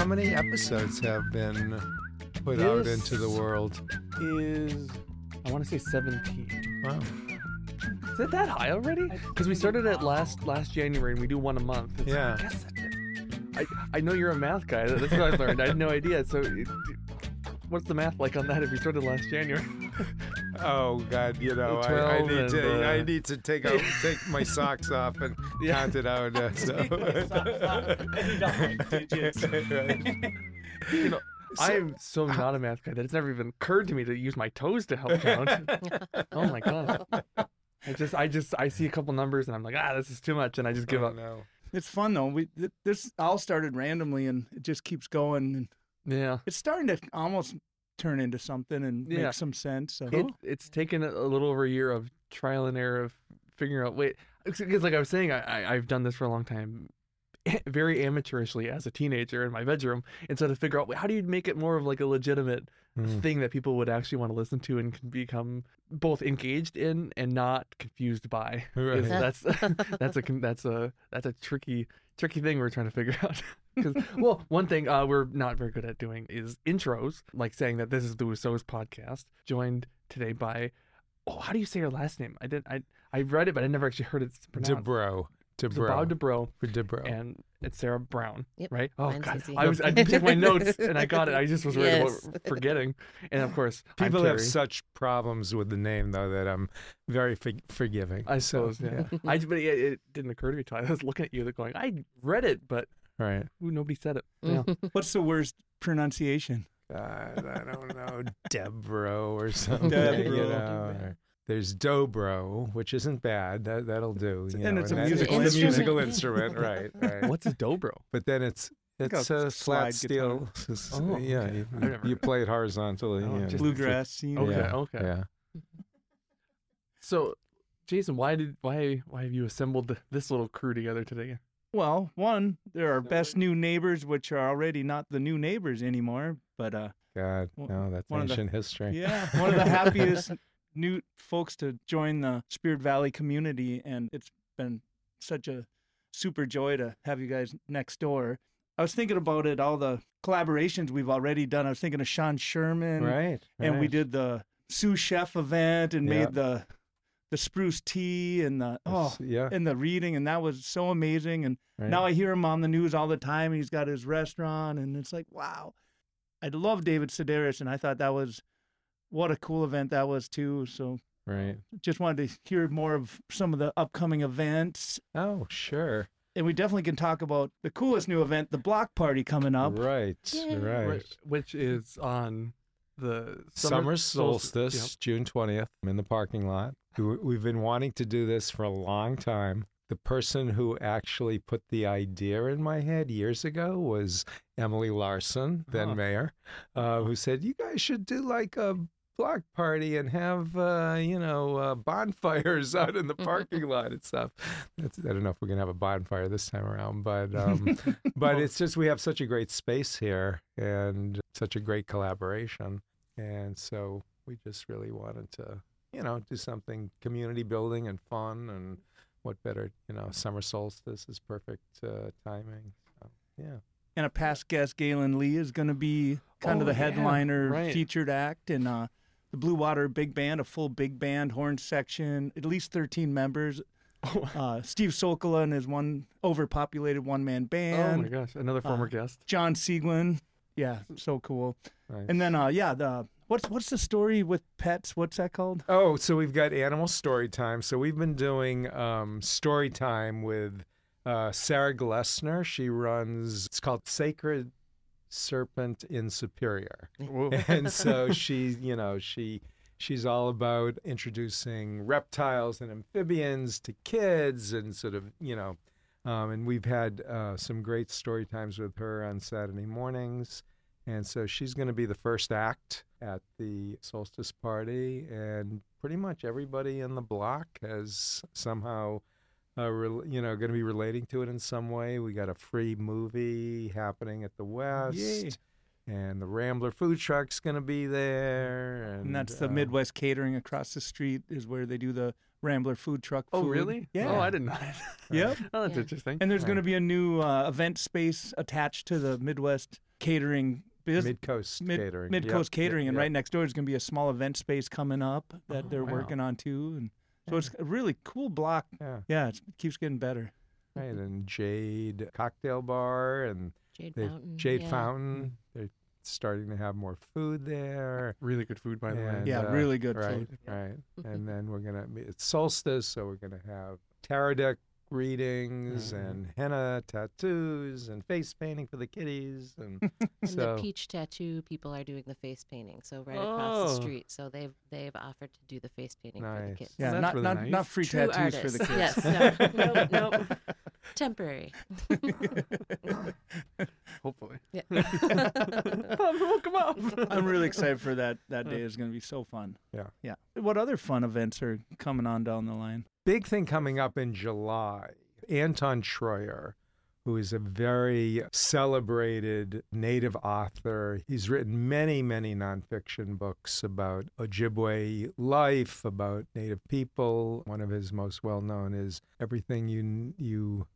many episodes have been put out into the world? Is, I want to say 17. Wow. Is it that high already? Because we started it last January and we do one a month. Yeah. I guess I know you're a math guy. That's what I learned. I had no idea. So what's the math like on that if we started last January? Oh God, I need to take my socks off and count it out. I'm so not a math guy that it's never even occurred to me to use my toes to help count. Oh my God. I see a couple numbers and I'm like, this is too much, and I just give up. No. It's fun though. This all started randomly and it just keeps going. And Yeah. it's starting to almost turn into something and make some sense. So It's taken a little over a year of trial and error of figuring out. Because like I was saying, I've done this for a long time, very amateurishly as a teenager in my bedroom, and so to figure out how do you make it more of like a legitimate thing that people would actually want to listen to and can become both engaged in and not confused by. Right. That's a tricky thing we're trying to figure out. Because one thing we're not very good at doing is intros, like saying that this is the Usos podcast, joined today by, how do you say her last name? I read it, but I never actually heard it pronounced. Dubrow. Bob Dubrow. And it's Sarah Brown, Yep, right? Oh mine's God, easy. I did take my notes and I got it. I just was worried about forgetting. And of course, people I'm have Terry. such problems with the name though that I'm very forgiving. I suppose, yeah. But it didn't occur to me until I was looking at you, going, I read it, but Right. nobody said it. Yeah. what's the worst pronunciation? God, I don't know, Debro or something. Debro. There's dobro, which isn't bad. That'll do. And it's a that's musical a instrument. musical instrument, right? What's a dobro? But then it's a a slide flat steel. Oh, Yeah, okay. you play it horizontally. Oh, yeah. just Bluegrass scene. Okay, Yeah, okay. Yeah. So, Jason, why have you assembled this little crew together today? Well, one, they're our best new neighbors, which are already not the new neighbors anymore. But God, no, that's one of the- ancient history. yeah, one of the happiest new folks to join the Spirit Valley community, and it's been such a super joy to have you guys next door. I was thinking about it, all the collaborations we've already done. I was thinking of Sean Sherman, Right. and we did the sous chef event and Yeah. made the spruce tea and the Yeah. and the reading, and that was so amazing. And Right. now I hear him on the news all the time. He's got his restaurant, and it's like, wow. I love David Sedaris, and I thought what a cool event that was too. So Right. just wanted to hear more of some of the upcoming events. Oh, sure. And we definitely can talk about the coolest new event, the block party coming up. Right. Yay. Right. Which is on the Summer solstice, Yep. June 20th, in the parking lot. We've been wanting to do this for a long time. The person who actually put the idea in my head years ago was Emily Larson, then mayor, who said, you guys should do like a block party and have, bonfires out in the parking lot and stuff. I don't know if we're going to have a bonfire this time around, but it's just we have such a great space here and such a great collaboration. And so we just really wanted to, do something community building and fun, and what better, summer solstice is perfect timing. So, yeah. And a past guest, Galen Lee, is going to be kind of the headliner featured act. And the Blue Water Big Band, a full big band, horn section, at least 13 members. Steve Sokola and his one overpopulated one-man band. Oh my gosh, another former guest. John Sieglin. Yeah, so cool. Nice. And then, what's the story with pets? What's that called? Oh, so we've got animal story time. So we've been doing story time with Sarah Glessner. She runs, it's called Sacred Serpent in Superior. And so she's all about introducing reptiles and amphibians to kids and sort of, and we've had some great story times with her on Saturday mornings. And so she's going to be the first act at the solstice party, and pretty much everybody in the block has somehow, going to be relating to it in some way. We got a free movie happening at the West. Yay. And the Rambler food truck's going to be there. And that's the Midwest Catering across the street is where they do the Rambler food truck food. Oh, really? Yeah. Oh, I didn't know that. Yep. Oh, that's interesting. And there's going to be a new event space attached to the Midwest Catering Mid-Coast Catering. Mid-Coast Catering. And yep. right next door is going to be a small event space coming up that they're wow. working on too. And so it's a really cool block. Yeah. It keeps getting better. Right, and Jade Cocktail Bar and Jade Fountain. They're starting to have more food there. Really good food, by the way. Yeah, really good right, food. Right. And then it's solstice, so we're going to have tarot deck readings and henna tattoos and face painting for the kiddies. And the Peach Tattoo people are doing the face painting, so right across the street. So they've offered to do the face painting for the kids. Yeah, that's not really nice. not free True tattoos artists. for the kids. Yes, nope. Temporary. Hopefully. Yeah. Come up. I'm really excited for that. That day is going to be so fun. Yeah. What other fun events are coming on down the line? Big thing coming up in July. Anton Treuer, who is a very celebrated Native author. He's written many, many nonfiction books about Ojibwe life, about Native people. One of his most well-known is Everything You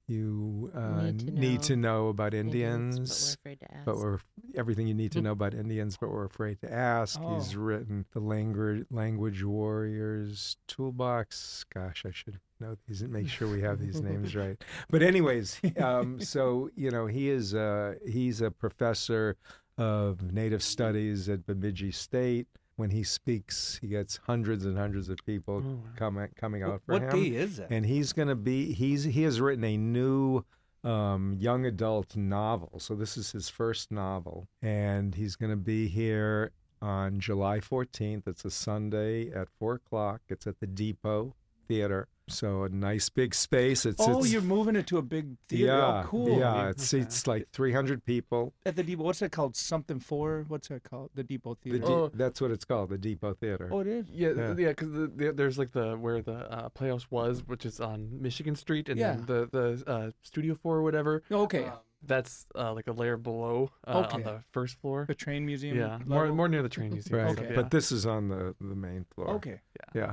Need to Know About Indians. But we're afraid to ask. Everything you need to know about Indians, but we're afraid to ask. Oh. He's written the Language Warriors Toolbox. Gosh, I should know these and make sure we have these names right. But anyways, so he's a professor of Native Studies at Bemidji State. When he speaks, he gets hundreds and hundreds of people coming out for him. What day is that? And he has written a new young adult novel. So this is his first novel, and he's going to be here on July 14th. It's a Sunday at 4:00. It's at the Depot Theater. So a nice big space. You're moving it to a big theater. Yeah, oh, cool. Yeah, it seats like 300 people. At the Depot, what's that called? Something for? What's that called? The Depot Theater. That's what it's called, the Depot Theater. Oh, it is? Yeah, because there's like where the Playhouse was, which is on Michigan Street, and then the Studio 4 or whatever. Okay. That's like a layer below on the first floor. The train museum? Yeah, level? more near the train museum. Right, So, but this is on the main floor. Okay. Yeah.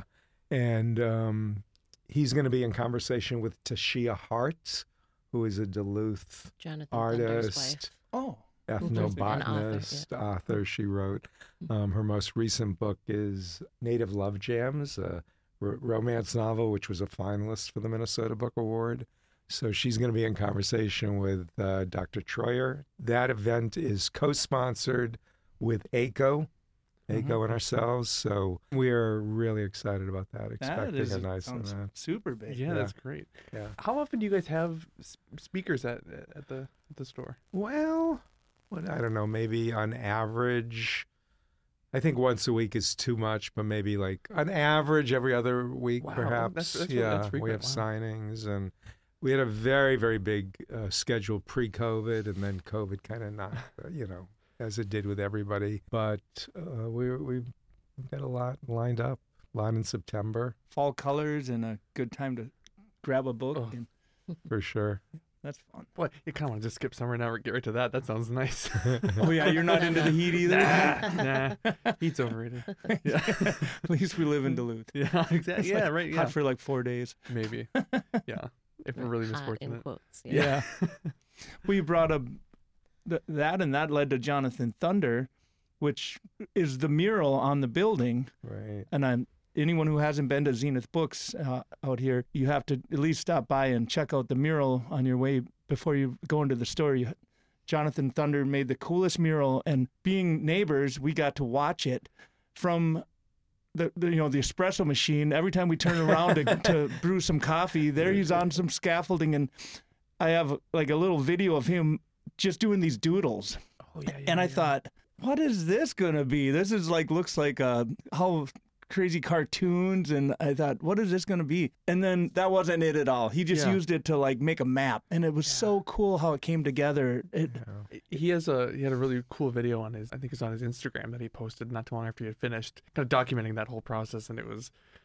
And he's going to be in conversation with Tashia Hart, who is a Duluth Jonathan Thunder's wife. artist, Oh. ethnobotanist, author. She wrote her most recent book is Native Love Jams, a romance novel, which was a finalist for the Minnesota Book Award. So she's going to be in conversation with Dr. Treuer. That event is co-sponsored with ACO and ourselves. So we are really excited about that. Expecting a nice event. Super big. Yeah, that's great. Yeah. How often do you guys have speakers at the store? Well, I don't know, maybe on average, I think once a week is too much, but maybe like on average every other week, perhaps. That's we frequent. have signings, and we had a very, very big schedule pre-COVID, and then COVID kind of knocked, as it did with everybody. But we've got a lot lined up, a lot in September. Fall colors and a good time to grab a book. And for sure. that's fun. Boy, you kind of want to just skip summer now or get right to that. That sounds nice. Oh, yeah, you're not into the heat either? Nah, heat's overrated. Yeah. At least we live in Duluth. Yeah, exactly. Yeah, right. Yeah, Hot for like 4 days. maybe. Yeah, if we're really Hot in misfortunate. quotes. Yeah. We brought up that, and that led to Jonathan Thunder, which is the mural on the building. Right. And anyone who hasn't been to Zenith Books out here, you have to at least stop by and check out the mural on your way before you go into the store. Jonathan Thunder made the coolest mural, and being neighbors, we got to watch it from the espresso machine. Every time we turn around to brew some coffee, there he's on some scaffolding, and I have like a little video of him just doing these doodles. Oh yeah. And I thought, what is this gonna be? This is looks like how crazy cartoons, and I thought, what is this gonna be? And then that wasn't it at all. He just used it to make a map, and it was so cool how it came together. He had a really cool video on I think it's on his Instagram that he posted not too long after he had finished, kind of documenting that whole process, and it was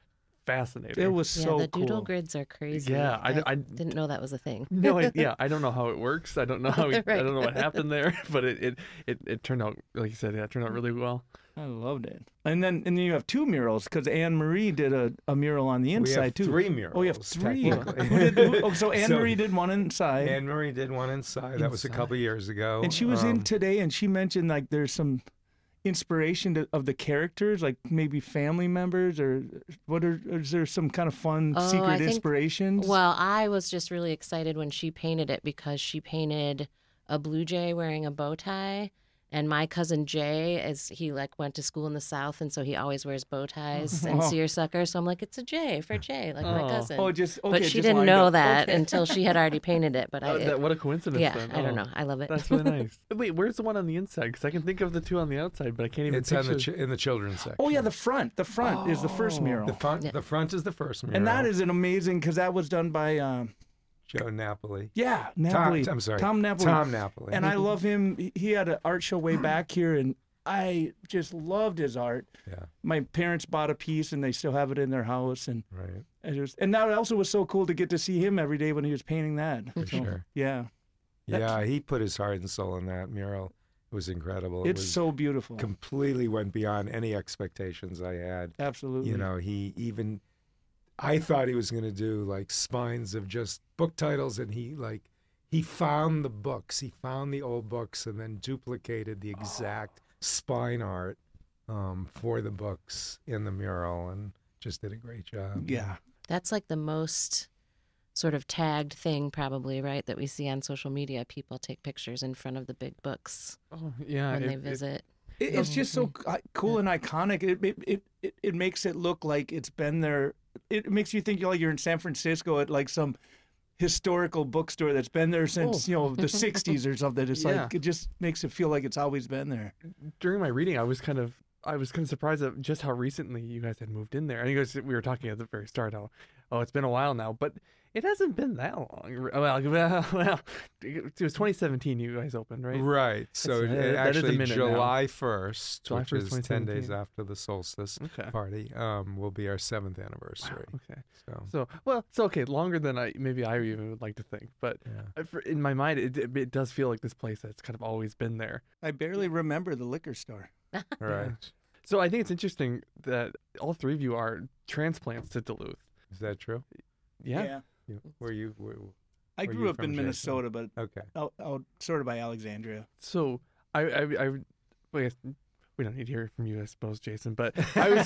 fascinating. It was so the doodle cool. grids are crazy. Yeah, I didn't know that was a thing. No, I don't know how it works. I don't know how Right. I don't know what happened there, but it turned out, like you said, it turned out really well. I loved it. And then you have 2 murals because Anne Marie did a mural on the inside we have too. 3 murals. Oh, you have 3. technically. So Anne Marie did one inside. Anne Marie did one inside. That was a couple years ago. And she was in today, and she mentioned like there's some inspiration of the characters, like maybe family members, or is there some kind of fun secret inspirations? Well, I was just really excited when she painted it because she painted a blue jay wearing a bow tie. And my cousin Jay, he went to school in the South, and so he always wears bow ties and seersucker. So I'm like, it's a Jay for Jay, like my cousin. Oh, okay, but she didn't know that until she had already painted it. But what a coincidence! Yeah, then. I don't know. I love it. That's really nice. Wait, where's the one on the inside? Because I can think of the 2 on the outside, but I can't even. It's in the children's section. Oh yeah, the front. The front is the first mural. The front is the first mural. And that is an amazing because that was done by. Joe Napoli. Yeah, Napoli. I'm sorry. Tom Napoli. Tom Napoli. And I love him. He had an art show way back here, and I just loved his art. Yeah. My parents bought a piece, and they still have it in their house. And right. And that also was so cool to get to see him every day when he was painting that. For sure. Yeah. Yeah, he put his heart and soul in that mural. It was incredible. It's so beautiful. Completely went beyond any expectations I had. Absolutely. You know, I thought he was going to do like spines of just book titles, and he found the books. He found the old books and then duplicated the exact spine art for the books in the mural, and just did a great job. Yeah. That's like the most sort of tagged thing probably, right, that we see on social media. People take pictures in front of the big books when they visit. It's just so cool and iconic. It makes it look like it's been there. It makes you think you're in San Francisco at like some historical bookstore that's been there since the 60s or something. It's like it just makes it feel like it's always been there. During my reading, I was kind of surprised at just how recently you guys had moved in there. And we were talking at the very start how it's been a while now, but it hasn't been that long. Well, it was 2017 you guys opened, right? Right. So actually July 1st, July which 1st, is 10 days after the solstice party, will be will be our 7th anniversary. Wow, okay. So it's okay. Longer than I even would like to think. But in my mind, it does feel like this place that's kind of always been there. I barely remember the liquor store. Right. Yeah. So I think it's interesting that all 3 of you are transplants to Duluth. Is that true? Yeah. I grew up in Minnesota, but out sort of by Alexandria. So I guess we don't need to hear from you, I suppose, Jason. But I was,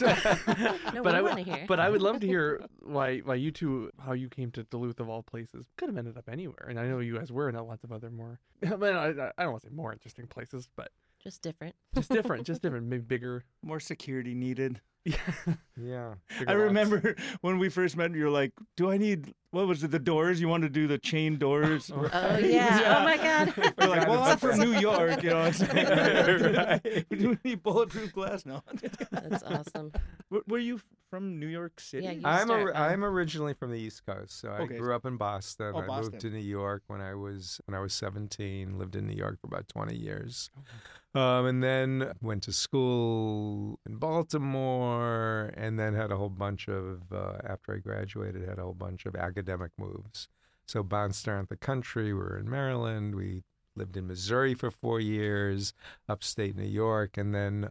but I would love to hear why you two, how you came to Duluth of all places. Could have ended up anywhere, and I know you guys were in lots of other more. I don't want to say more interesting places, but just different, maybe bigger, more security needed. Yeah. I remember when we first met, you're like, do I need, what was it, the doors? You want to do the chain doors? Oh, yeah. Oh, my God. We're like, well, I'm from New York, you know what I'm saying? Do we need bulletproof glass? No. That's awesome. Were you from New York City? Yeah, I'm originally from the East Coast, so I grew up in Boston. Oh, I moved to New York when I was 17. Lived in New York for about 20 years, and then went to school in Baltimore, and then had a whole bunch of after I graduated, had a whole bunch of academic moves. So bounced around the country. We were in Maryland. We lived in Missouri for 4 years, upstate New York, and then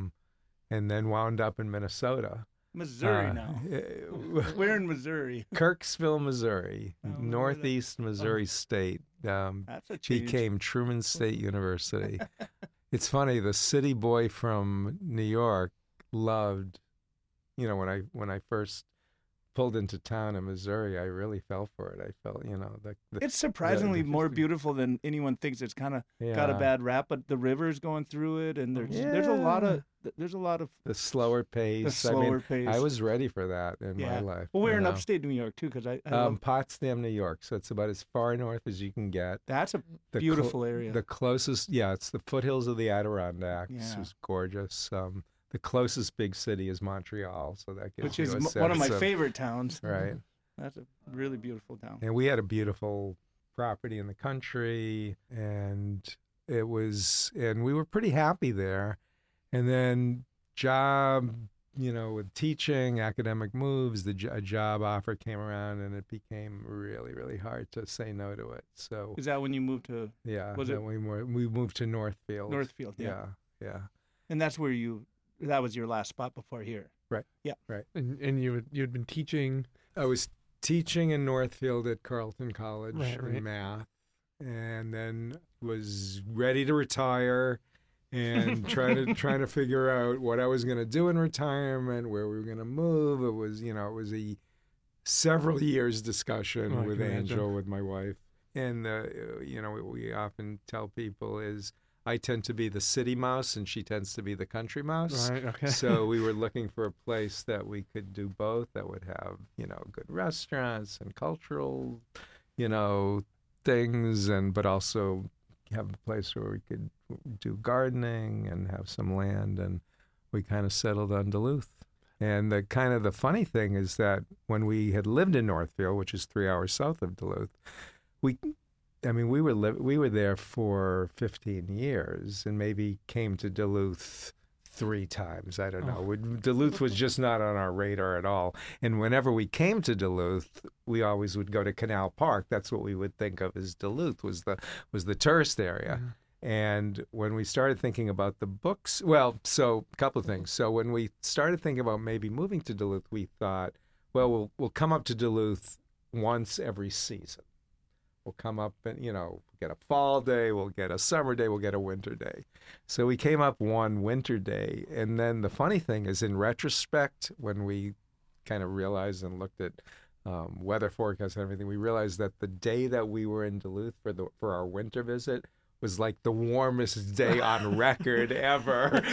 wound up in Minnesota. Missouri now. We're in Missouri. Kirksville, Missouri, northeast Missouri State. That's a change. Became Truman State University. It's funny, the city boy from New York loved, when I first pulled into town in Missouri, I really fell for it. I felt, it's surprisingly more beautiful than anyone thinks. It's kind of got a bad rap, but the river's going through it, and there's a lot of the slower pace. Pace. I was ready for that in my life. Well, we're in upstate New York too, because I love Potsdam, New York. So it's about as far north as you can get. That's a beautiful area. The closest, it's the foothills of the Adirondacks. Yeah. It was gorgeous. The closest big city is Montreal, so that gives which you is a sense one of my favorite towns. Right. That's a really beautiful town. And we had a beautiful property in the country, and we were pretty happy there. And then job with teaching, academic moves, a job offer came around, and it became really, really hard to say no to it. So is that when you moved to? Yeah, we moved to Northfield. Northfield, yeah. Yeah. And that's where that was your last spot before here. Right. Yeah. Right. And you had been teaching. I was teaching in Northfield at Carleton College right. in math, and then was ready to retire and trying to figure out what I was going to do in retirement, where we were going to move. It was a several years discussion with Angel, with my wife. And, what we often tell people is I tend to be the city mouse and she tends to be the country mouse. Right, okay. So we were looking for a place that we could do both, that would have, good restaurants and cultural, things, but also have a place where we could do gardening and have some land. And we kind of settled on Duluth. And the funny thing is that when we had lived in Northfield, which is 3 hours south of Duluth, we were there for 15 years and maybe came to Duluth 3 times. I don't know. Duluth was just not on our radar at all. And whenever we came to Duluth, we always would go to Canal Park. That's what we would think of as Duluth, was the tourist area. Mm-hmm. And when we started thinking about the books, so a couple of things. So when we started thinking about maybe moving to Duluth, we thought, we'll come up to Duluth once every season. We'll come up and, get a fall day, we'll get a summer day, we'll get a winter day. So we came up one winter day. And then the funny thing is, in retrospect, when we kind of realized and looked at weather forecasts and everything, we realized that the day that we were in Duluth for our winter visit was like the warmest day on record ever,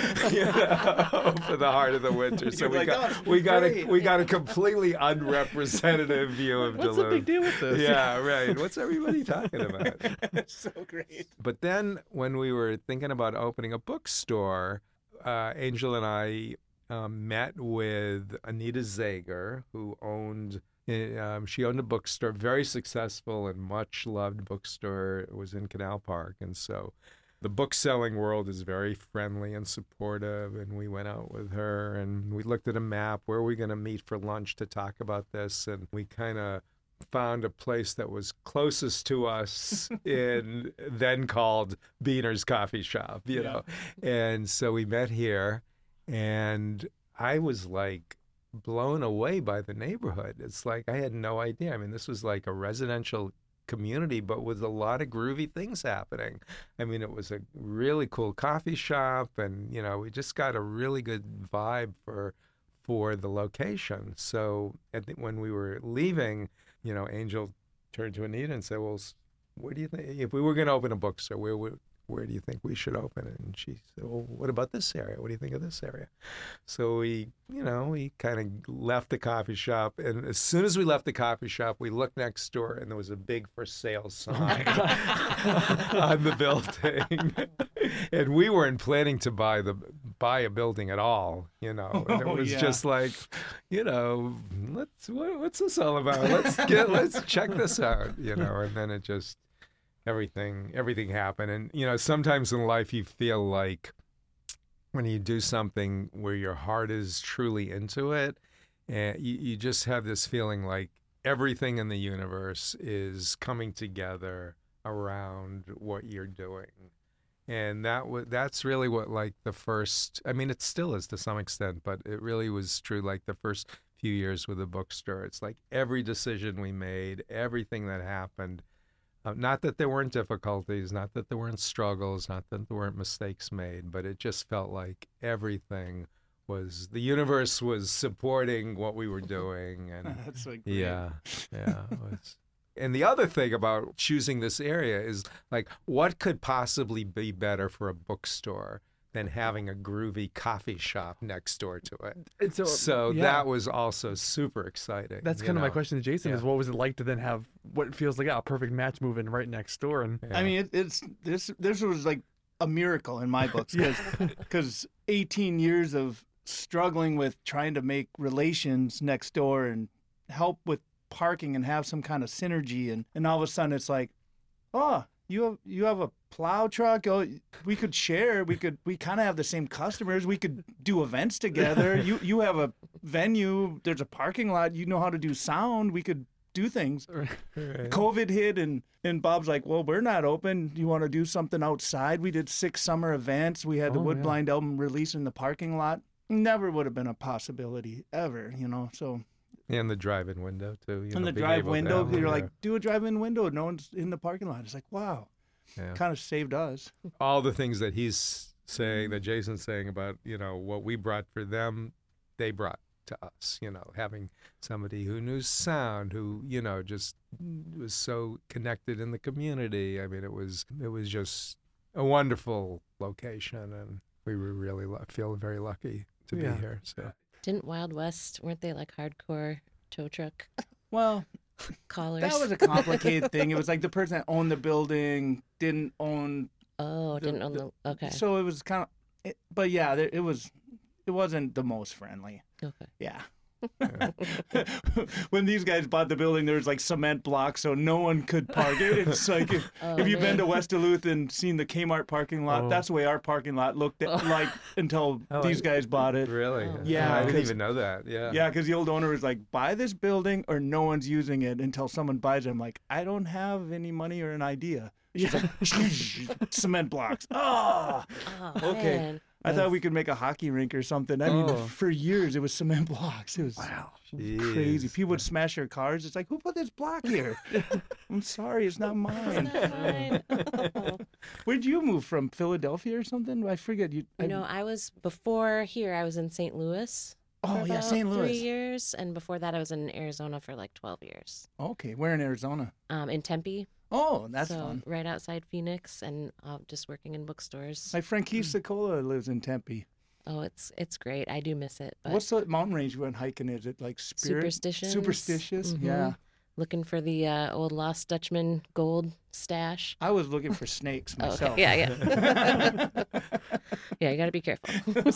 for the heart of the winter. So we got a completely unrepresentative view of Duluth. What's the big deal with this? Yeah, right. What's everybody talking about? It's so great. But then when we were thinking about opening a bookstore, Angel and I met with Anita Zager, who owned. She owned a bookstore, very successful and much loved bookstore. It was in Canal Park. And so the book selling world is very friendly and supportive. And we went out with her and we looked at a map. Where are we going to meet for lunch to talk about this? And we kind of found a place that was closest to us in then called Beaner's Coffee Shop, you know. And so we met here, and I was like blown away by the neighborhood. It's like I had no idea. I mean, this was like a residential community, but with a lot of groovy things happening. I mean, it was a really cool coffee shop, and we just got a really good vibe for the location. So I think when we were leaving, Angel turned to Anita and said, "Well, where do you think, if we were going to open a bookstore, where do you think we should open it?" And she said, "Well, what about this area? What do you think of this area?" So we kind of left the coffee shop. And as soon as we left the coffee shop, we looked next door, and there was a big for sale sign on the building. And we weren't planning to buy a building at all, And it was just like, what's this all about? Let's check this out, And then it just, everything happened. And sometimes in life you feel like when you do something where your heart is truly into it, and you just have this feeling like everything in the universe is coming together around what you're doing. And that's really what, like, the first, I mean, it still is to some extent, but it really was true, like, the first few years with the bookstore. It's like every decision we made, everything that happened, not that there weren't difficulties, not that there weren't struggles, not that there weren't mistakes made, but it just felt like everything was, the universe was supporting what we were doing. And that's so great. Yeah. It was. And the other thing about choosing this area is, like, what could possibly be better for a bookstore than having a groovy coffee shop next door to it? And so that was also super exciting. That's kind of my question to Jason is, what was it like to then have what feels like a perfect match moving right next door? And I mean, this was like a miracle in my books, because 18 years of struggling with trying to make relations next door and help with parking and have some kind of synergy, and all of a sudden it's like, oh, you have a plow truck. Oh, we could share. We kind of have the same customers. We could do events together. You have a venue. There's a parking lot. You know how to do sound. We could do things. Right. COVID hit and Bob's like, well, we're not open. You want to do something outside? We did 6 summer events. We had the Woodblind album release in the parking lot. Never would have been a possibility ever, so. And the drive-in window too. And the drive window, you're like, do a drive-in window. No one's in the parking lot. It's like, wow, kind of saved us. All the things that he's saying, that Jason's saying about, what we brought for them, they brought to us. Having somebody who knew sound, who just was so connected in the community. I mean, it was just a wonderful location, and we were really feel very lucky to be here. So. Didn't Wild West, weren't they like hardcore tow truck well callers? That was a complicated thing. It was like the person that owned the building didn't own. Okay. So it was kind of, but yeah, it wasn't the most friendly. Okay. Yeah. When these guys bought the building, there was like cement blocks, so no one could park it. It's like if you've been to West Duluth and seen the Kmart parking lot, that's the way our parking lot looked like until these guys bought it. Really? Yeah. I didn't even know that. Yeah. Yeah, because the old owner was like, buy this building or no one's using it until someone buys it. I'm like, I don't have any money or an idea. She's like, cement blocks. Oh, okay. Man. I thought we could make a hockey rink or something. I mean, for years it was cement blocks. It was crazy. People would smash their cars. It's like, who put this block here? I'm sorry, it's not mine. It's not mine. Where'd you move from? Philadelphia or something? I forget. I was before here. I was in St. Louis. Oh yeah, St. Louis. 3 years, and before that, I was in Arizona for like 12 years. Okay, where in Arizona? In Tempe. Oh, that's fun. Right outside Phoenix, and just working in bookstores. My friend Keith Sicola lives in Tempe. Oh, it's great. I do miss it. But what's the mountain range you went hiking? Is it like Superstitions? Superstitious? Mm-hmm. Yeah. Looking for the old Lost Dutchman gold stash. I was looking for snakes myself. Okay. Yeah. Yeah, you got to be careful.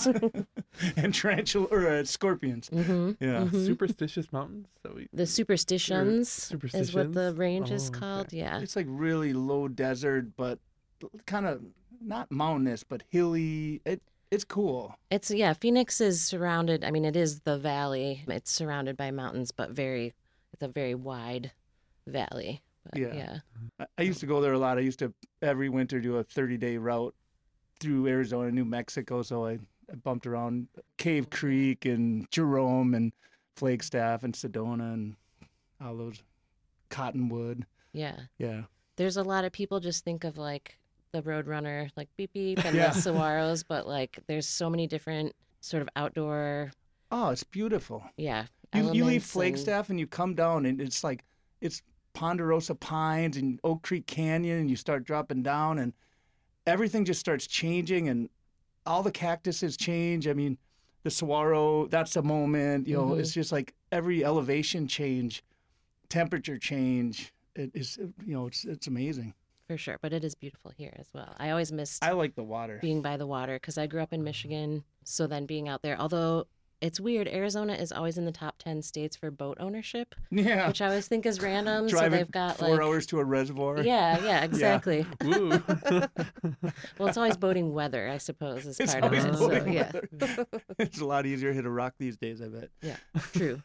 And tarantula or scorpions. Mm-hmm. Yeah. Mm-hmm. Superstitious mountains. The Superstitions is what the range is called. Okay. Yeah. It's like really low desert, but kind of not mountainous, but hilly. It's cool. Phoenix is surrounded. I mean, it is the valley. It's surrounded by mountains, but it's a very wide valley. But, yeah. I used to go there a lot. I used to every winter do a 30-day route through Arizona, New Mexico. So I bumped around Cave Creek and Jerome and Flagstaff and Sedona and all those Cottonwood. Yeah. Yeah. There's a lot of people just think of like the Roadrunner, like beep beep, and the Saguaros, but like there's so many different sort of outdoor. Oh, it's beautiful. Yeah. You leave Flagstaff and you come down and it's Ponderosa Pines and Oak Creek Canyon, and you start dropping down and everything just starts changing and all the cactuses change. I mean, the saguaro, that's a moment, it's just like every elevation change, temperature change. It's amazing. For sure, but it is beautiful here as well. I always missed I like the water. Being by the water because I grew up in Michigan, so then being out there, although it's weird, Arizona is always in the top 10 states for boat ownership. Yeah. Which I always think is random. Driving so they've got 4 hours to a reservoir. Yeah, exactly. Ooh. Well, it's always boating weather, I suppose, is It's part of always it. boating So, weather. It's a lot easier to hit a rock these days, I bet. Yeah, true.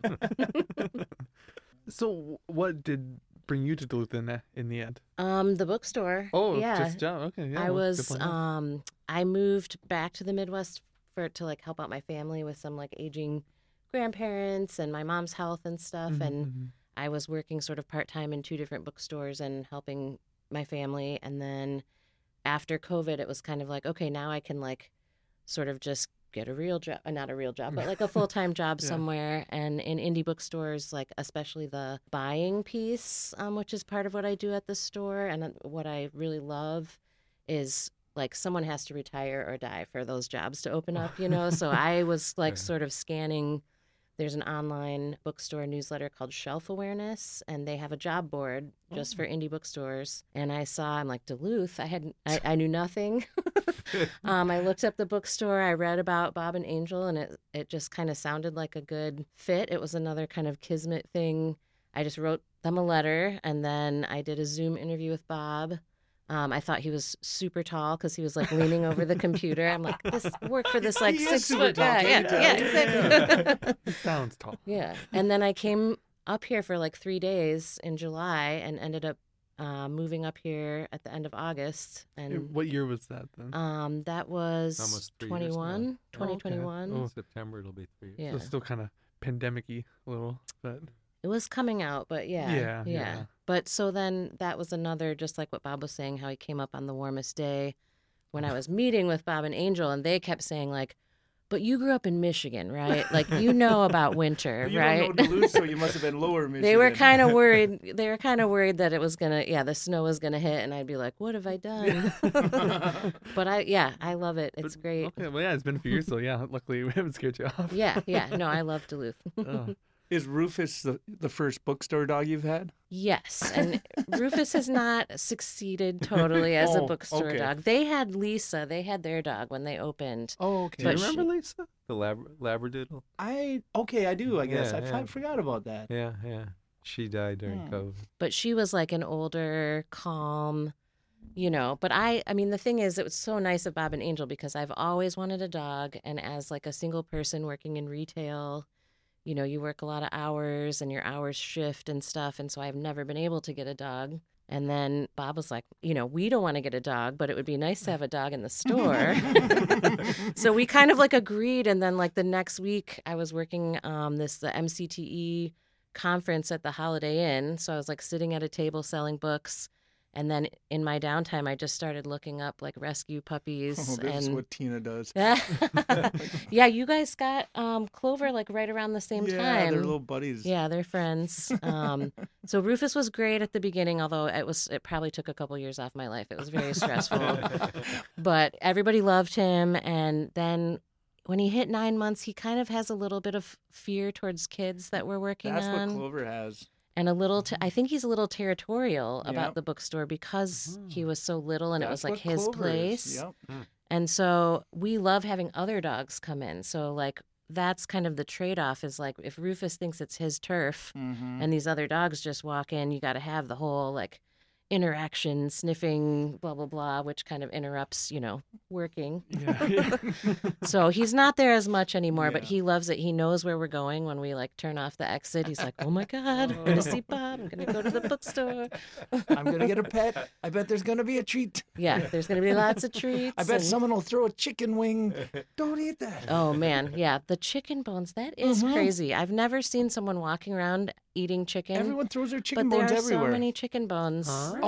So what did bring you to Duluth in the end? The bookstore. Oh, yeah. just job. Okay, yeah. I well, was good point. I moved back to the Midwest to like help out my family with some like aging grandparents and my mom's health and stuff. And I was working sort of part-time in 2 different bookstores and helping my family. And then after COVID, it was kind of like, okay, now I can like sort of just get a real job, not a real job, but like a full-time job somewhere. And in indie bookstores, like especially the buying piece, which is part of what I do at the store. And what I really love is like someone has to retire or die for those jobs to open up, So I was like sort of scanning. There's an online bookstore newsletter called Shelf Awareness, and they have a job board just for indie bookstores. And I'm like, Duluth? I knew nothing. I looked up the bookstore. I read about Bob and Angel, and it just kind of sounded like a good fit. It was another kind of kismet thing. I just wrote them a letter, and then I did a Zoom interview with Bob. I thought he was super tall because he was like leaning over the computer. I'm like, this work for this like 6 foot guy. Yeah, exactly. He sounds tall. Yeah. And then I came up here for like 3 days in July and ended up moving up here at the end of August. And What year was that then? that was Almost 3 years now. 2021. Oh. September it'll be 3 years. Yeah. So still kind of pandemic-y a little, but It was coming out, but yeah. Yeah. But so then that was another, just like what Bob was saying, how he came up on the warmest day when I was meeting with Bob and Angel, and they kept saying like, but you grew up in Michigan, right? Like, you know about winter, You right? don't know Duluth, so you must have been lower Michigan. They were kind of worried. They were kind of worried that it was the snow was gonna hit, and I'd be like, "What have I done?" But I love it. It's great. Okay, well, yeah, it's been a few years, so yeah, luckily we haven't scared you off. Yeah. No, I love Duluth. Oh. Is Rufus the first bookstore dog you've had? Yes, and Rufus has not succeed totally as a Oh, bookstore okay. dog. They had Lisa. They had their dog when they opened. Oh, okay. Do you But remember Lisa? The Labradoodle? I do, I guess. Yeah, I forgot about that. Yeah. She died during COVID. But she was like an older, calm, but I mean, the thing is, it was so nice of Bob and Angel because I've always wanted a dog. And as like a single person working in retail, you work a lot of hours and your hours shift and stuff. And so I've never been able to get a dog. And then Bob was like, we don't want to get a dog, but it would be nice to have a dog in the store. So we kind of like agreed. And then like the next week I was working the MCTE conference at the Holiday Inn. So I was like sitting at a table selling books. And then in my downtime, I just started looking up like rescue puppies. Oh, this is what Tina does. Yeah, you guys got Clover like right around the same time. Yeah, they're little buddies. Yeah, they're friends. So Rufus was great at the beginning, although it probably took a couple years off my life. It was very stressful. But everybody loved him. And then when he hit 9 months, he kind of has a little bit of fear towards kids that we're working That's on. what Clover has. And I think he's a little territorial about Yep. the bookstore because he was so little and it was like what his Clover is. place. Yep. And so we love having other dogs come in. So like that's kind of the trade-off is like if Rufus thinks it's his turf and these other dogs just walk in, you got to have the whole like interaction, sniffing, blah, blah, blah, which kind of interrupts, working. Yeah. So he's not there as much anymore, but Yeah. he loves it. He knows where we're going when we like turn off the exit. He's like, oh my God, I'm going to see Bob. I'm going to go to the bookstore. I'm going to get a pet. I bet there's going to be a treat. Yeah, there's going to be lots of treats. I bet and- someone will throw a chicken wing. Don't eat that. Oh man, yeah, the chicken bones, that is crazy. I've never seen someone walking around eating chicken. Everyone throws their chicken but bones there are everywhere. so many chicken bones.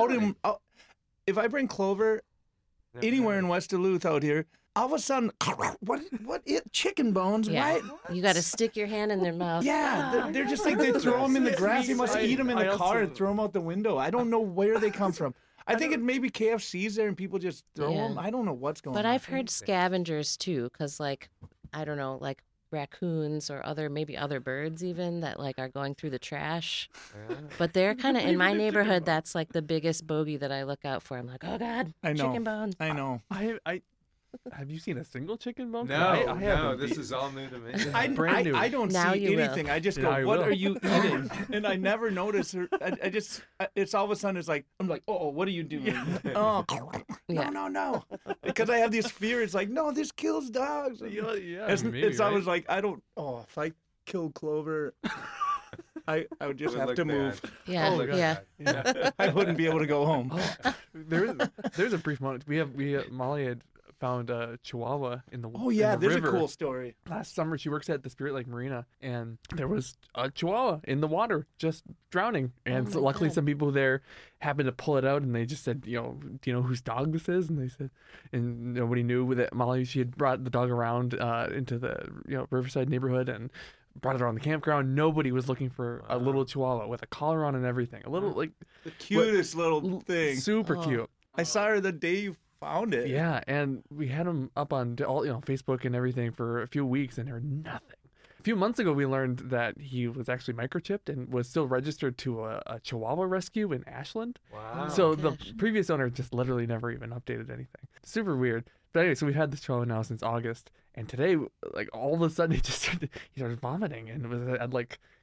If I bring Clover anywhere in West Duluth out here, all of a sudden, what chicken bones? Yeah. Right? You got to stick your hand in their mouth. Yeah, they're just like they throw them in the grass. You must eat them in the I car also- and throw them out the window. I don't know where they come from. I think it maybe KFC's there and people just throw Yeah. them. I don't know what's going on. But I've heard scavengers too, because like, I don't know, like raccoons or maybe other birds even that like are going through the trash. But they're kind of in my neighborhood. That's like the biggest bogey that I look out for. I'm like, oh God, I know. chicken bones. I know. I have you seen a single chicken bone? No, I haven't. this is all new to me. brand new. I don't Now see you will. anything. I just Yeah, go, I what will. are you eating? And I never notice her. It's all of a sudden, I'm like, oh, what are you doing? Oh, Yeah. no. Because I have this fear. It's like, no, this kills dogs. Yeah, It's maybe, always right? like, if I killed Clover, I would just Would have look to move. Yeah, Oh, yeah. Yeah. I wouldn't be able to go home. There's a brief moment. Molly had found a Chihuahua in the Oh, yeah, in the there's river. a cool story. Last summer, she works at the Spirit Lake Marina, and there was a Chihuahua in the water just drowning. And so my luckily, God. some people there happened to pull it out, and they just said, do you know whose dog this is? And they said, and nobody knew that Molly. She had brought the dog around into the Riverside neighborhood and brought it around the campground. Nobody was looking for a little Chihuahua with a collar on and everything. A little like The cutest little thing. super Oh. cute. I saw her the day you found it. Yeah, and we had him up on all Facebook and everything for a few weeks, and there was nothing. A few months ago, we learned that he was actually microchipped and was still registered to a Chihuahua rescue in Ashland. Wow. So the gosh. previous owner just literally never even updated anything. Super weird. But anyway, so we've had this Chihuahua now since August, and today, like all of a sudden, he started vomiting, and it was at like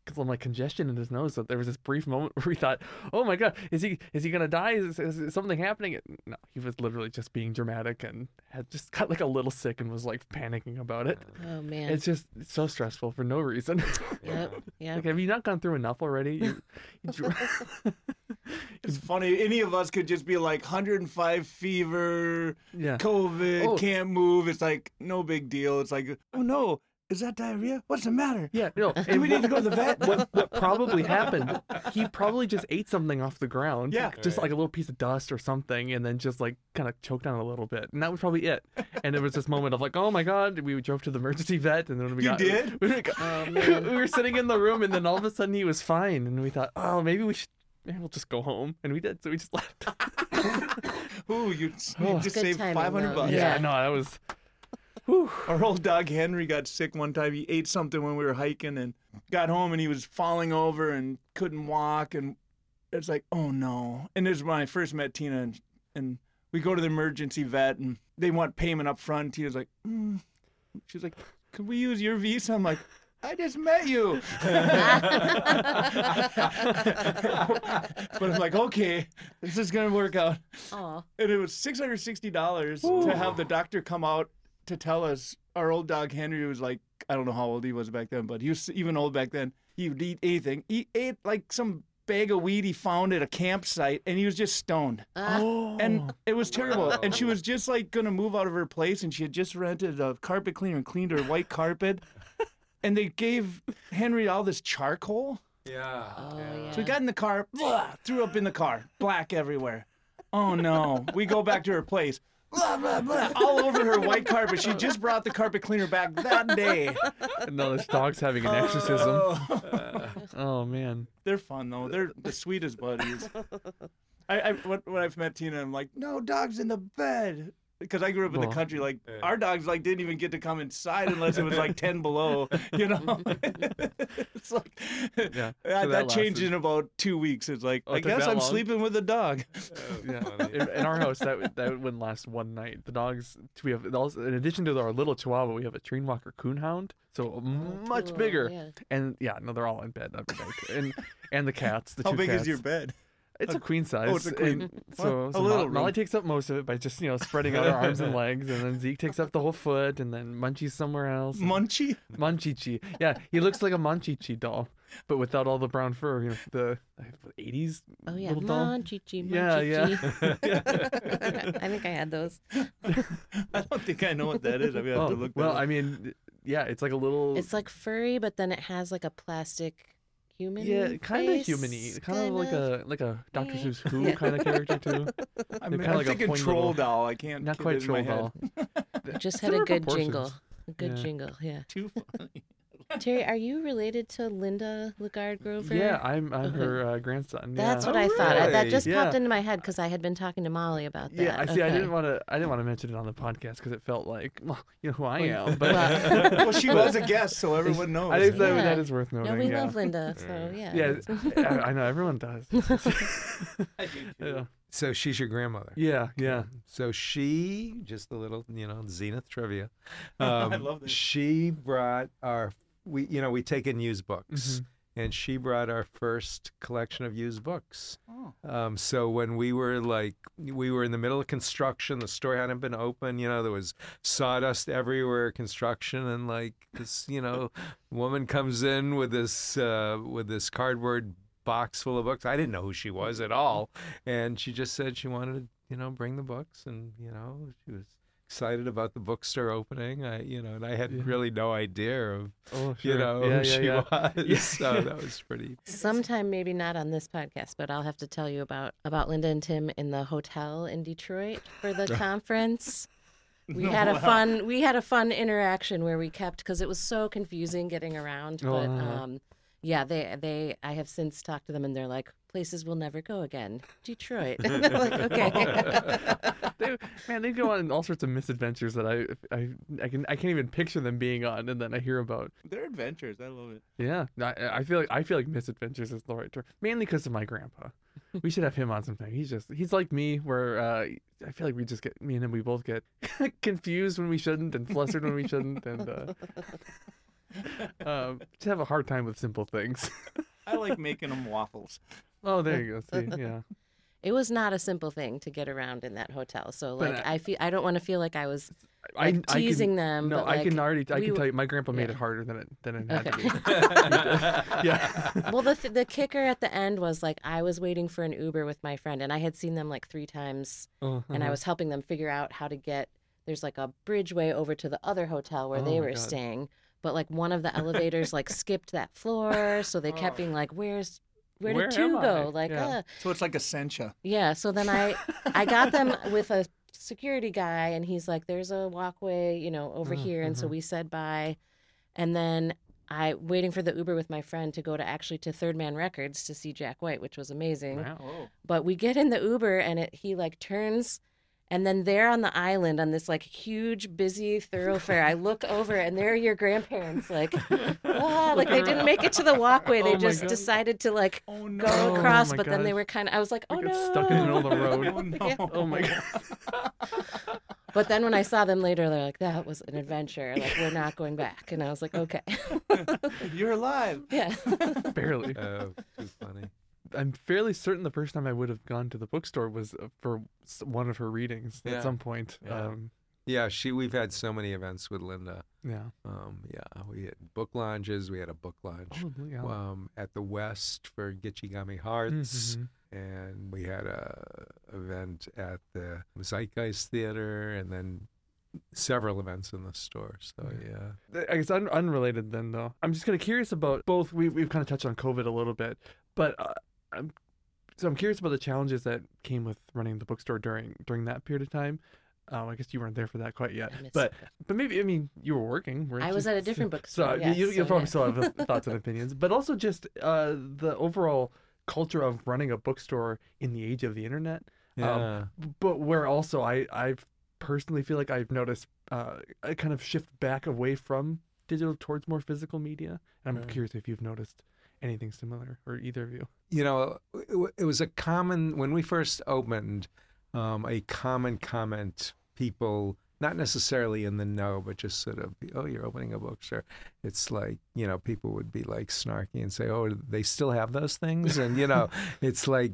because of like congestion in his nose. So there was this brief moment where we thought, oh my God, is he gonna die? Is something happening? No, he was literally just being dramatic and had just got like a little sick and was like panicking about it. Oh man. It's just so stressful for no reason. Yep. Yep. Like, have you not gone through enough already? It's funny. Any of us could just be like 105 fever, Yeah. COVID, can't move. It's like no big deal. It's like, oh no, is that diarrhea? What's the matter? Yeah, no. Do we need to go to the vet? What probably happened? He probably just ate something off the ground. Yeah. Just like a little piece of dust or something, and then just like kind of choked on it a little bit, and that was probably it. And it was this moment of like, oh my God, we drove to the emergency vet, and then we You did? we were sitting in the room, and then all of a sudden he was fine, and we thought, oh, maybe we'll just go home, and we did. So we just left. Ooh, you just Good saved timing, $500. though. Yeah, no, that was. Whew. Our old dog Henry got sick one time. He ate something when we were hiking and got home and he was falling over and couldn't walk. And it's like, oh no. And this is when I first met Tina. And we go to the emergency vet and they want payment up front. Tina's like, She's like, could we use your Visa? I'm like, I just met you. But I'm like, okay, this is going to work out. Aw. And it was $660 to have the doctor come out to tell us. Our old dog Henry was like, I don't know how old he was back then, but he was even old back then. He would eat anything. He ate like some bag of weed he found at a campsite, and he was just stoned. And it was terrible. And she was just like going to move out of her place, and she had just rented a carpet cleaner and cleaned her white carpet. And they gave Henry all this charcoal. Yeah. Oh, yeah. So we got in the car, threw up in the car, black everywhere. Oh no. We go back to her place. Blah, blah, blah, all over her white carpet. She just brought the carpet cleaner back that day. No, this dog's having an exorcism. Oh man. They're fun though. They're the sweetest buddies. When I've met Tina, I'm like, no, dog's in the bed. Because I grew up in the country, like our dogs like didn't even get to come inside unless it was like 10 below, you know. It's like that changed in about 2 weeks. It's like I guess I'm sleeping with a dog. Yeah, in our house that wouldn't last one night. The dogs we have also, in addition to our little Chihuahua, we have a Treeing Walker Coonhound, so much cool, bigger. yeah. And they're all in bed every night. And the cats. The How two big cats. is your bed? It's a queen size. Oh, it's a queen. So Molly takes up most of it by just spreading out her arms and legs, and then Zeke takes up the whole foot, and then Munchie's somewhere else. Munchie? Munchie-Chi. Yeah, he looks like a Munchie-Chi doll, but without all the brown fur. The 80s. Oh yeah, little doll. Munchie-Chi. Yeah. I think I had those. I don't think I know what that is. I'm gonna have to look. Well, I mean, yeah, it's like a little. It's like furry, but then it has like a plastic human. Yeah, kind of face, human-y. Kind of like a Dr. Yeah. Seuss Who kind of character too. I'm kinda like a thinking pointy troll little- doll. I can't. Not get quite it in my troll head. doll. Just had a Similar good proportions. jingle. A good Yeah. jingle. Yeah. Too funny. Terry, are you related to Linda Lagarde Grover? Yeah, I'm her grandson. That's yeah. what I thought. That really? just popped Yeah. into my head because I had been talking to Molly about that. Yeah, I see. I Okay. didn't want to mention it on the podcast because it felt like, well, you know who I am. But Well, she was a guest, so everyone knows. I think Yeah. that is worth noting. No, we yeah. love Linda, so yeah. Yeah, I know everyone does. Yeah, So she's your grandmother. yeah. So she, just a little, Zenith trivia. I love this. She brought we take in used books, and she brought our first collection of used books. Oh. So when we were in the middle of construction, the store hadn't been open. There was sawdust everywhere, construction, and like this, woman comes in with this cardboard box full of books. I didn't know who she was at all, and she just said she wanted to, bring the books, and she was excited about the bookstore opening. And I had really no idea of who she was. Yeah. So that was pretty. Sometime, maybe not on this podcast, but I'll have to tell you about Linda and Tim in the hotel in Detroit for the conference. We had a fun interaction where we kept, because it was so confusing getting around. Oh, But uh-huh. yeah, I have since talked to them, and they're like, places we'll never go again. Detroit. And I'm like, okay. they go on all sorts of misadventures that I can't even picture them being on, and then I hear about. They're adventures. I love it. Yeah, I feel like misadventures is the right term, mainly because of my grandpa. We should have him on sometime. He's like me, where I feel like me and him, we both get confused when we shouldn't and flustered when we shouldn't, and Just have a hard time with simple things. I like making them waffles. Oh, there you go. See, yeah. It was not a simple thing to get around in that hotel. So But like I don't want to feel like I was I teasing can, them. No, but like, I can tell you, my grandpa made yeah. it harder than it had Okay. to be. Yeah. Well, the kicker at the end was like I was waiting for an Uber with my friend, and I had seen them like 3 times, and I was helping them figure out how to get. There's like a bridgeway over to the other hotel where they my were God. staying, but like one of the elevators like skipped that floor, so they kept being like, where Where did 2 am go? I? Like, Yeah. So it's like a Sencha. yeah. So then I got them with a security guy, and he's like, there's a walkway, over here, and so we said bye, and then I waiting for the Uber with my friend to go to Third Man Records to see Jack White, which was amazing. Wow. Oh. But we get in the Uber and he like turns, and then there on the island on this like huge busy thoroughfare, I look over and there are your grandparents like, like they didn't make it to the walkway. They Oh my just God. decided to like Oh no. go across, my but then they gosh. were I was like, oh Like no. it's stuck in the middle of the road. Oh no. Oh my God. But then when I saw them later, they're like, that was an adventure. Like, we're not going back. And I was like, okay. You're alive. Yeah. Barely. Oh, too funny. I'm fairly certain the first time I would have gone to the bookstore was for one of her readings Yeah. at some point. Yeah. Yeah, we've had so many events with Linda. Yeah. Yeah, we had book lounges. We had a book lounge Oh, yeah. at the West for Gitchigami Hearts. Mhm. And we had a event at the Zeitgeist Theater, and then several events in the store. So yeah. I guess unrelated then though. I'm just kind of curious about both. We've kind of touched on COVID a little bit, but I'm curious about the challenges that came with running the bookstore during that period of time. I guess you weren't there for that quite yet, I missed but it. maybe you were working. Weren't I you? was at a different So bookstore. Yes, you so probably yeah. still have thoughts and opinions, but also just the overall culture of running a bookstore in the age of the internet. Yeah. But where also I personally feel like I've noticed a kind of shift back away from digital towards more physical media. And I'm Right. curious if you've noticed anything similar, or either of you. You know, it was a common, when we first opened, a common comment, people, not necessarily in the know, but just sort of, oh, you're opening a bookstore. It's like, people would be like snarky and say, oh, they still have those things? And, it's like,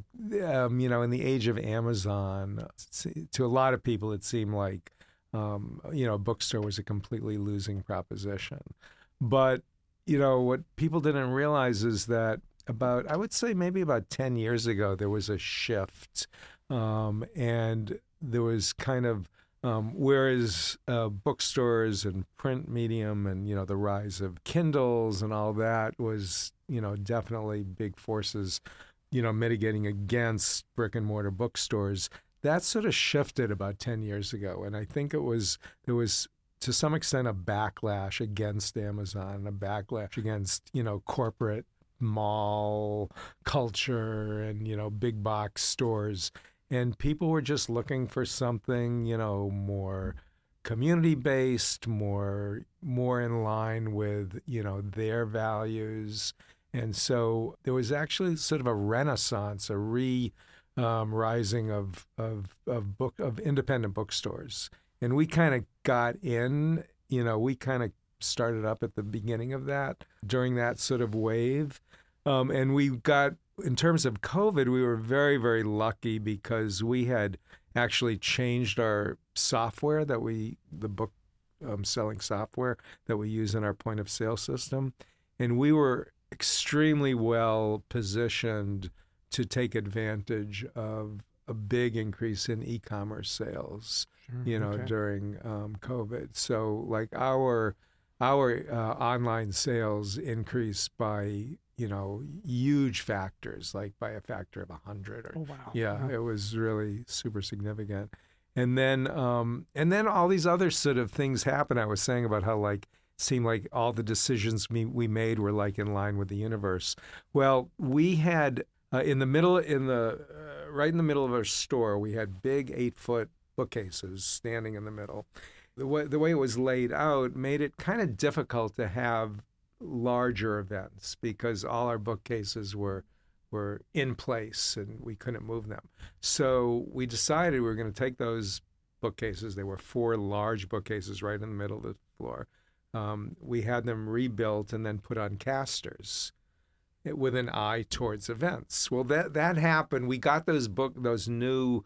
in the age of Amazon, to a lot of people, it seemed like, a bookstore was a completely losing proposition. But, what people didn't realize is that I would say maybe about 10 years ago, there was a shift. And there was kind of, whereas bookstores and print medium and, the rise of Kindles and all that was, definitely big forces, mitigating against brick and mortar bookstores. That sort of shifted about 10 years ago. And I think there was to some extent a backlash against Amazon, a backlash against, corporate mall culture and, big box stores. And people were just looking for something, more community-based, more in line with, their values. And so there was actually sort of a renaissance, a rising of independent bookstores. And we kind of got in, we kind of started up at the beginning of that, during that sort of wave. And we got, in terms of COVID, we were very, very lucky because we had actually changed our software the book selling software that we use in our point of sale system. And we were extremely well positioned to take advantage of a big increase in e-commerce sales, Okay. during COVID. So like our online sales increased by, huge factors, like by a factor of 100 or Oh wow. yeah, it was really super significant. And then all these other sort of things happened. I was saying about how like seemed like all the decisions we made were like in line with the universe. Well, we had right in the middle of our store, we had big 8-foot bookcases standing in the middle. The way it was laid out made it kind of difficult to have larger events because all our bookcases were in place and we couldn't move them. So we decided we were going to take those bookcases. They were 4 large bookcases right in the middle of the floor. we had them rebuilt and then put on casters with an eye towards events. Well, that happened. We got those new,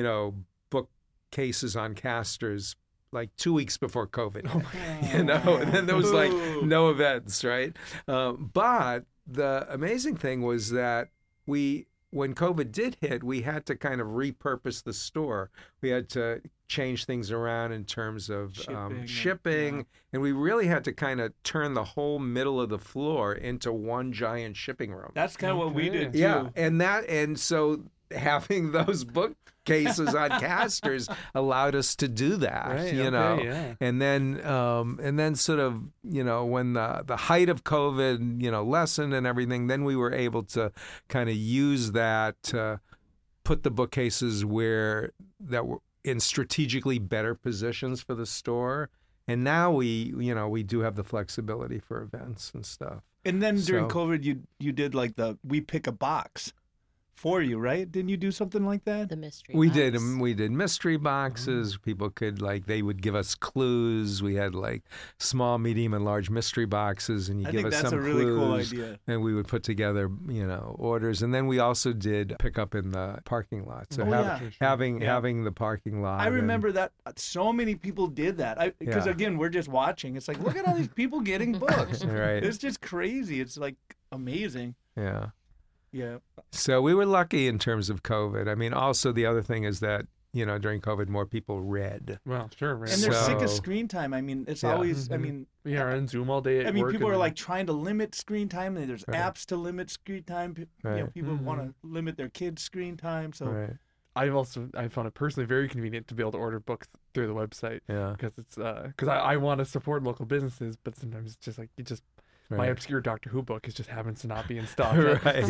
bookcases on casters like 2 weeks before COVID, and then there was like no events, right? But the amazing thing was that when COVID did hit, we had to kind of repurpose the store. We had to change things around in terms of shipping, and we really had to kind of turn the whole middle of the floor into one giant shipping room. That's kind of what we did too. Yeah, and so having those bookcases on casters allowed us to do that, and then sort of, when the height of COVID, lessened and everything, then we were able to kind of use that to put the bookcases that were in strategically better positions for the store. And now we do have the flexibility for events and stuff. And then during COVID, you did like we pick a box for you, right? Didn't you do something like that? The mystery we box. We did mystery boxes. People could they would give us clues. We had like small, medium, and large mystery boxes, and you give us some clues. I think that's a really cool idea. And we would put together, orders. And then we also did pick up in the parking lot. So having the parking lot. I remember that so many people did that. Because again, we're just watching. It's like, look at all these people getting books. Right. It's just crazy. It's like amazing. Yeah. Yeah. So we were lucky in terms of COVID. I mean, also the other thing is that, during COVID, more people read. Well, sure. Right. And they're sick of screen time. I mean, it's always, we are on Zoom all day at work. People are like trying to limit screen time. And there's apps to limit screen time. People want to limit their kids' screen time. So I found it personally very convenient to be able to order books through the website. Yeah. Because it's, because I want to support local businesses, but sometimes it's just like, my obscure Doctor Who book happens to not be in stock. Right.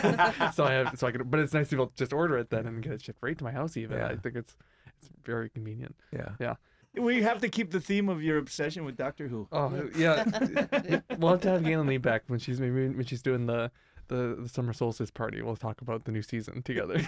But it's nice to be able to just order it then and get it shipped right to my house even. Yeah. I think it's very convenient. Yeah. Yeah. We have to keep the theme of your obsession with Doctor Who. Oh yeah. We'll have to have Galen Lee back when she's doing the summer solstice party. We'll talk about the new season together.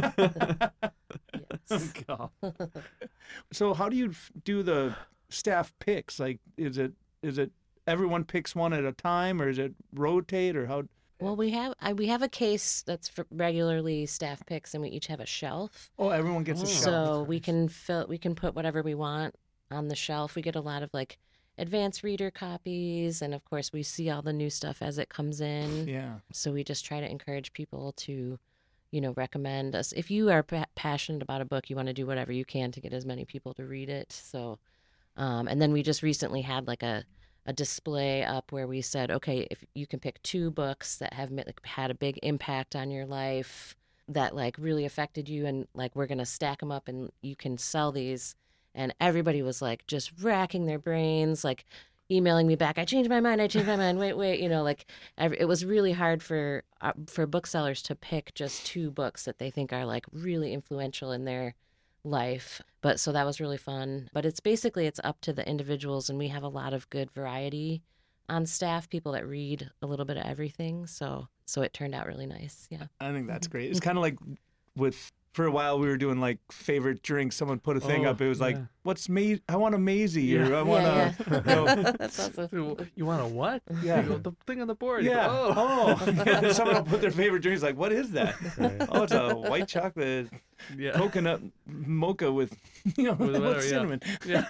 Yes. Oh, so how do you do the staff picks? Like, is it everyone picks one at a time, or is it rotate, or how? Well, we have a case that's for regularly staff picks, and we each have a shelf. Oh, everyone gets a shelf. So we can put whatever we want on the shelf. We get a lot of advanced reader copies, and of course we see all the new stuff as it comes in. Yeah. So we just try to encourage people to, recommend us. If you are passionate about a book, you want to do whatever you can to get as many people to read it. So, and then we just recently had a display up where we said, okay, if you can pick 2 books that have had a big impact on your life, that really affected you, and we're going to stack them up and you can sell these. And everybody was just racking their brains, emailing me back, I changed my mind, wait, it was really hard for booksellers to pick just 2 books that they think are really influential in their life. But so that was really fun. But it's up to the individuals, and we have a lot of good variety on staff, people that read a little bit of everything. So it turned out really nice. Yeah. I think that's great. It's kind of like for a while we were doing favorite drinks. Someone put a thing up. It was what's I want a Maisie, or I want a. That's awesome. You want a what? Yeah. The thing on the board. Yeah. You go, And someone will put their favorite drinks. What is that? Oh, it's a white chocolate coconut mocha with with cinnamon. Yeah.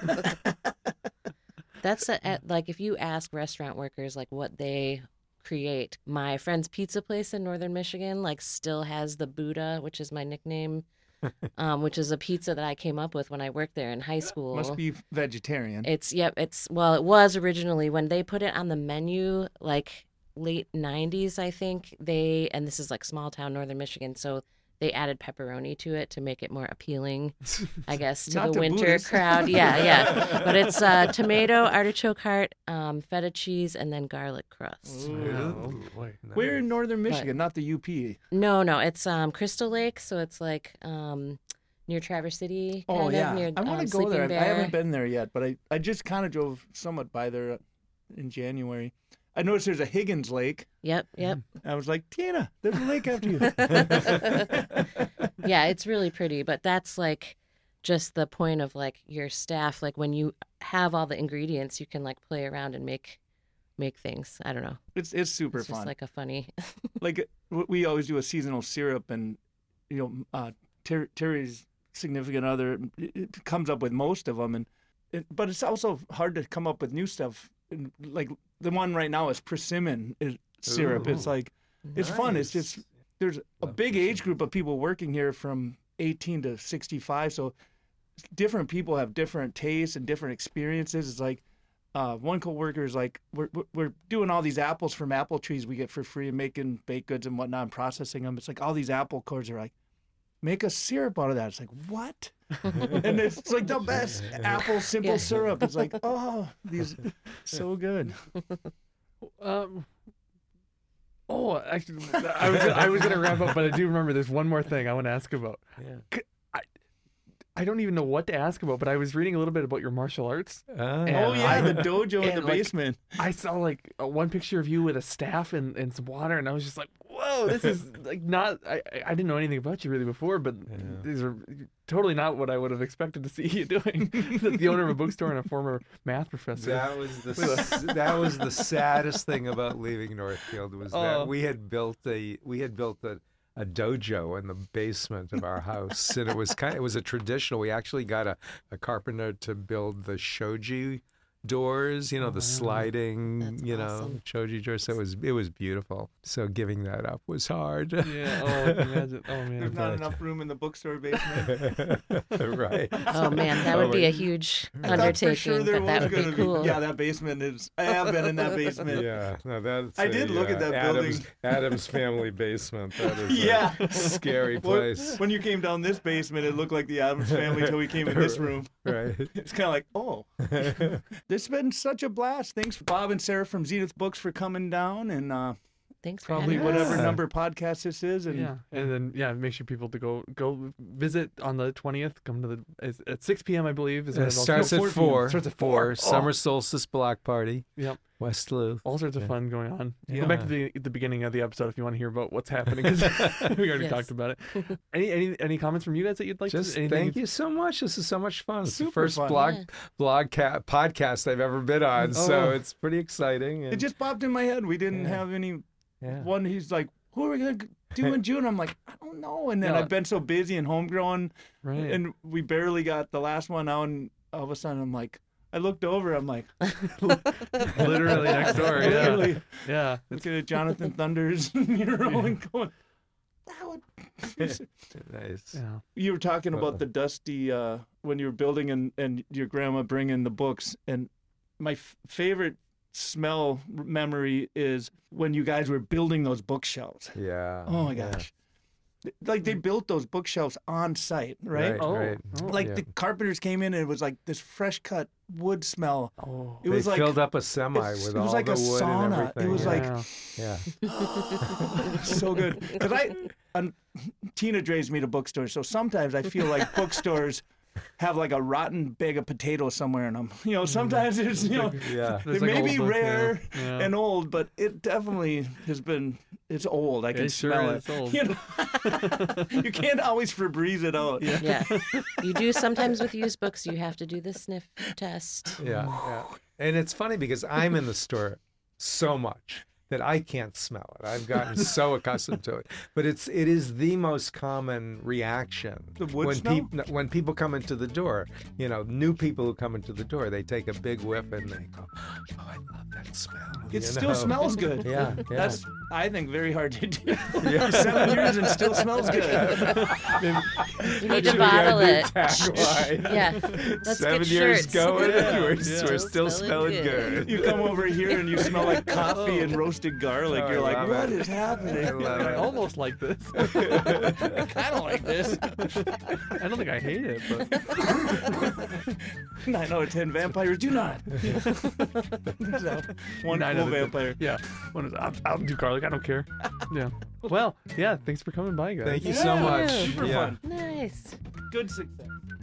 That's if you ask restaurant workers what they create. My friend's pizza place in northern Michigan still has the Buddha, which is my nickname, which is a pizza that I came up with when I worked there in high school. Must be vegetarian. It was originally, when they put it on the menu late 90s, I think, and this is small town northern Michigan, so they added pepperoni to it to make it more appealing, I guess, to the winter Buddhist. crowd. Yeah. But it's tomato, artichoke heart, feta cheese, and then garlic crust. Oh, boy. Nice. We're in northern Michigan, not the UP. No, it's Crystal Lake, so it's near Traverse City. Oh, yeah. Near, I want to go there. I haven't been there yet, but I just kind of drove somewhat by there in January. I noticed there's a Higgins Lake. Yep. I was like, Tina, there's a lake after you. Yeah, it's really pretty, but that's just the point of like your staff, like when you have all the ingredients, you can like play around and make things. I don't know. It's super It's fun. just like a funny. Like we always do a seasonal syrup, and Terry's significant other it comes up with most of them, but it's also hard to come up with new stuff. And like the one right now is persimmon syrup. Ooh. It's like it's fun. It's Nice. just there's a big age group of people working here from 18 to 65, so different people have different tastes and different experiences. It's like one coworker is like, we're doing all these apples from apple trees we get for free and making baked goods and whatnot and processing them. It's like all these apple cores are like, make a syrup out of that. It's like, what? And it's like the best apple simple syrup. It's like, oh, these so good. Actually, I was gonna wrap up, but I do remember there's one more thing I want to ask about. Yeah. I don't even know what to ask about, but I was reading a little bit about your martial arts. And Oh yeah, I- the dojo in and, the like, basement. I saw like one picture of you with a staff and some water, and I was just like, "Whoa, this is like not." I didn't know anything about you really before, but these are totally not what I would have expected to see you doing. The owner of a bookstore and a former math professor. That was the saddest thing about leaving Northfield was that we had built a dojo in the basement of our house, and it was a traditional. We actually got a carpenter to build the shoji doors, the sliding, That's awesome. shoji doors. So it was beautiful. So giving that up was hard. Yeah. Oh, imagine. Oh man. There's not enough room in the bookstore basement. Right. Oh man, that would be a huge I thought for undertaking, sure there but that was would be gonna cool. Yeah, that basement is. I have been in that basement. Yeah, no, that's. I did look at that building. Adam's family basement. That is Yeah. a scary Well, place. when you came down this basement, it looked like the Addams family till we came in this room. Right. It's kind of like, oh, this has been such a blast. Thanks, Bob and Sarah from Zenith Books, for coming down, and Thanks for probably having us. whatever Yeah. number podcast this is. And And then make sure people to go visit on the 20th. Come to at 6 p.m. I believe is when It it all starts at 4 p.m. 4. Starts at 4. Summer solstice block party. Yep. West Louth. All sorts of Yeah. fun going on. Yeah. Go back to the beginning of the episode if you want to hear about what's happening, because we already Yes. talked about it. Any comments from you guys that you'd like Just to? thank you so much. This is so much fun. It's the Super first fun. podcast I've ever been on, so it's pretty exciting. it And, just popped in my head. We didn't have any one. He's like, who are we going to do in June? I'm like, I don't know. And then Yeah. I've been so busy and homegrown, Right. and we barely got the last one out, and all of a sudden I'm like, I looked over, I'm like, Literally next door. Yeah. literally Yeah. looking at Jonathan Thunders and you're rolling going, that would. nice. Yeah. You were talking about the dusty when you were building and your grandma bringing the books, and my favorite smell memory is when you guys were building those bookshelves. Yeah. Oh my yeah. gosh. Like they built those bookshelves on site, right? Oh. Right. Like Yeah. the carpenters came in and it was like this fresh cut wood smell. Oh. It was they like filled up a semi it's- with it was all like the a wood sauna. and It everything. was like yeah. so good. Because Tina drags me to bookstores, so sometimes I feel like bookstores have like a rotten bag of potatoes somewhere in them. Sometimes it's yeah. they There's like may old be books, rare yeah. and old, but it definitely has been. It's old. I can It sure smell is it. old. You can't always Febreze it out. Yeah. You do sometimes with used books, you have to do the sniff test. Yeah. And it's funny because I'm in the store so much that I can't smell it. I've gotten so accustomed to it. But it is the most common reaction The wood when smell? when people come into the door. New people who come into the door, they take a big whiff and they go, "Oh, I love that smell." It still smells good. Yeah. That's, I think, very hard to do. 7 years and still smells good. You need to bottle it. Tagline. Yeah. Let's 7 get years shirts. going, Yeah. we're Yeah. still smelling good. You come over here and you smell like coffee and roasted garlic. Oh, You're I like, love what it. is happening? I love I it. almost like this. kind of like this. I don't think I hate it, but 9 out of 10 vampires do not. One 9 cool out of 10. vampire. Yeah. I'll do garlic. I don't care. Yeah. Well, yeah. Thanks for coming by, guys. Thank you so much. Super Yeah. fun. Nice. Good success.